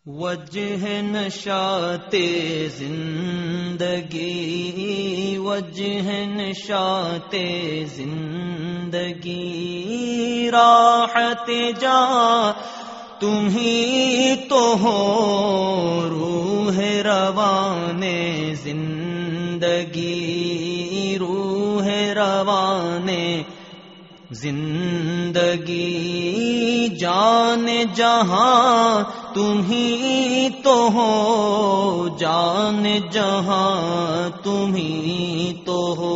وجہ نشاط زندگی، وجہ نشاط زندگی، راحت جا تمہیں تو ہو، روح روان زندگی، روح روان زندگی، جان جہاں تمہیں تو ہو، جان جہاں تمہیں تو ہو۔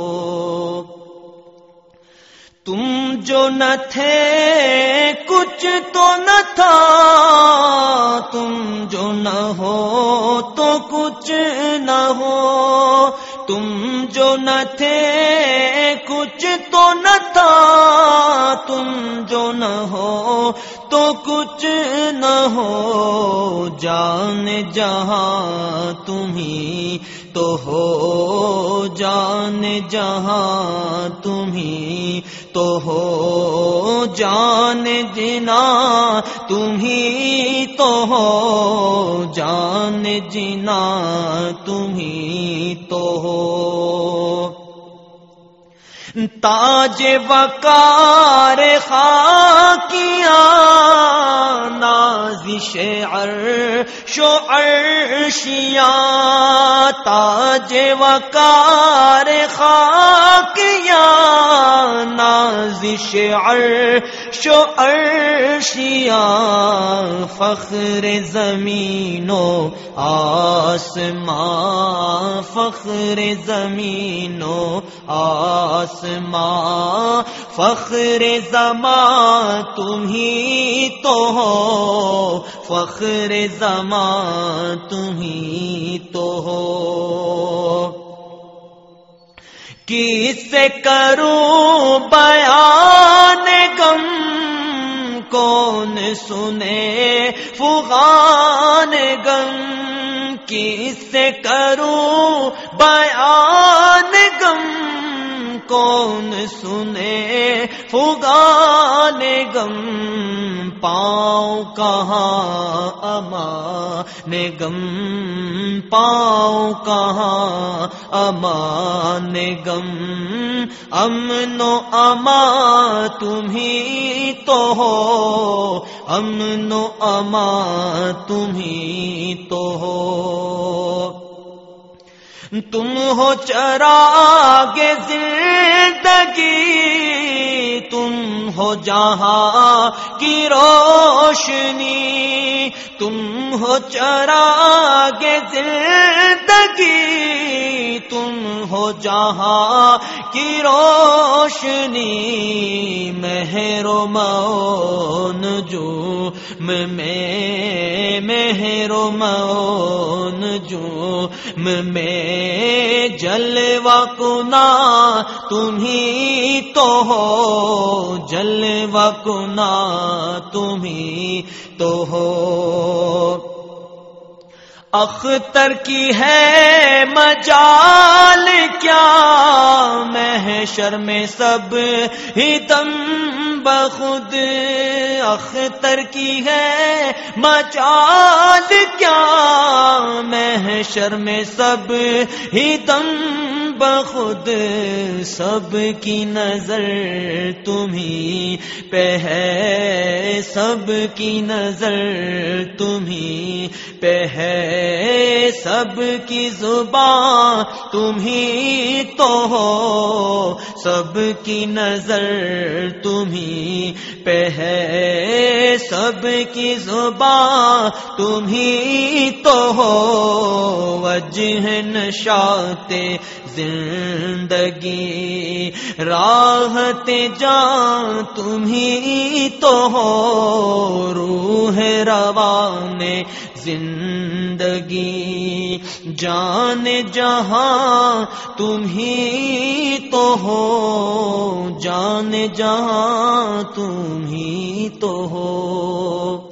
تم جو نہ تھے کچھ تو نہ تھا، تم جو نہ ہو تو کچھ نہ ہو، تم جو نہ تھے کچھ تو نہ تھا، تم جو نہ ہو تو کچھ نہ ہو، جان جہاں تمہیں تو ہو، جان جہاں تمہیں تو ہو، جان جنا تمہیں تو ہو، جان جنا تمہیں تو ہو۔ تاج وقار خاکیاں، نازش عرش و عرشیاں، تاج وقار خاکیاں، نازش عرش و عرشیاں، فخر زمین و آسمان، فخر زمین و آسمان، فخر زمان تمہیں تو ہو، فخر زمان تمہیں تو ہو۔ کس سے کروں بیان غم، کون سنے فغان غم، کس سے کروں بیان غم، کون سنے فغان غم، پاؤں کہاں امان غم، پاؤں کہاں امان غم، امن و امان تمہیں تو ہو، امن و امان تمہیں تو ہو۔ تم ہو چراغ زندگی، تم ہو جہاں کی روشنی، تم ہو چراغ زندگی، تم ہو جہاں کی روشنی، مہر و معون نجوم میں، مہر و معون نجوم میں، جلوہ کنا تمہیں تو ہو، جلوہ کنا تمہیں تو ہو۔ اختر کی ہے مجال کیا، محشر میں سب ہی دم بخود، اختر کی ہے مجال کیا، محشر میں سب ہی دم بخود، سب کی نظر تمہیں پہ ہے، سب کی نظر تمہیں پہ ہے، سب کی زبان تمہیں تو ہو، سب کی نظر تمہیں پہ ہے، سب کی زبان تمہیں تو ہو، وجہ نشاط زندگی، راحت جان تمہیں تو ہو، روح روان زندگی، جان جہاں تمہیں تو ہو، جان جہاں تمہیں تو ہو۔